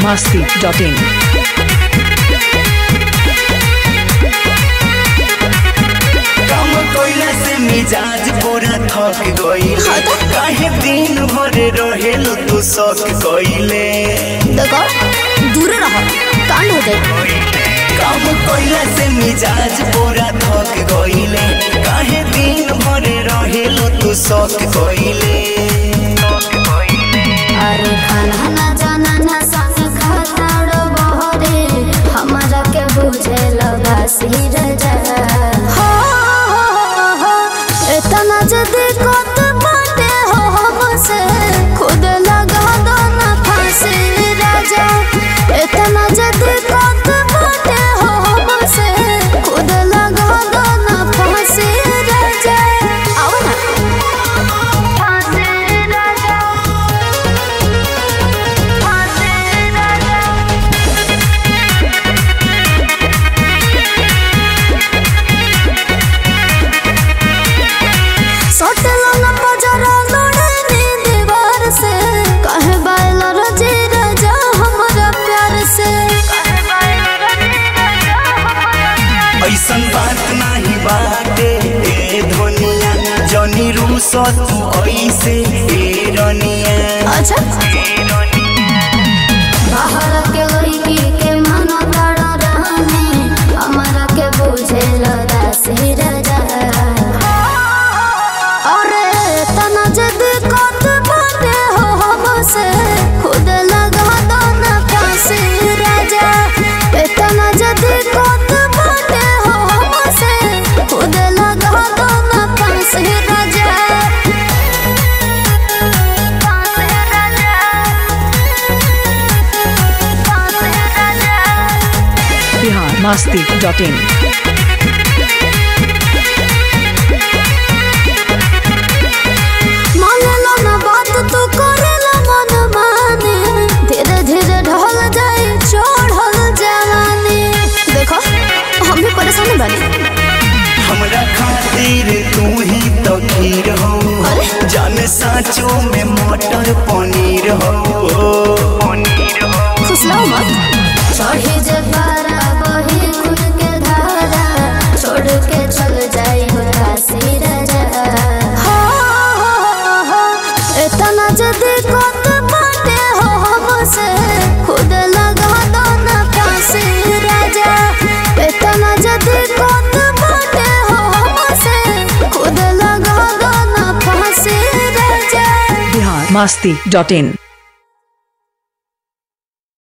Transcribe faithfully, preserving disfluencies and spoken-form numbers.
masti dot in. मिजाज पूरा थक गइल काहे दिन भर रहेल तू शौक कइले देखो दूर रहो कांड हो जाए काम कइला से मिजाज पूरा थक गइले काहे दिन भर रहेल तू शौक कइले अरे खाना ना जाना ना संग खाताड़ो बहरे हमारा के बुझे लगा सिर जा इतना जल्दी कत बाटे हो हमसे खुद लगा दो ना फांसी राजा इतना जल्दी कत बाटे हो हमसे खुद लगा दो ना फांसी राजा आओ ना फांसी राजा फांसी राजा सोटलो ना पजरा लोड़े नी दीवार से कहे बायला रजी राजा हमारा प्यार से कहे बायला रजी राजा हमारा प्यार ऐसन बात नहीं बाटे ए धनिया जनी रूसो तू ऐसे ए रनिया अच्छा बाहर के लड़की के मन तड़ा रहने हमारा के बुझे लगा से राजा अरे तना जद कत बाटे हो हमसे खुद लगा दो ना फांसी राजा इतना जद कत बाटे हो हमसे खुद लगा दो ना फांसी राजा फांसी राजा फांसी राजा Bihar masti dot in. मानेला ना बात तू करेला मन माने धीरे धीरे ढल जाए चढ़ल जवानी देखो हम भी परेशान बानी हमरा खातिर तू ही तो खीर हो जान साँचों में मटर पनीर हो पनीर हो फुसलाओ मत चढ़ी जे पारा बही खुद के धारा छोड़ के चल जाई काशी राजा हो हो हो इतना जल्दी कत बाटे हो हमसे खुद लगा दो ना फांसी राजा इतना जल्दी कत बाटे हो हमसे खुद लगा दो ना फांसी राजा Bihar masti dot in.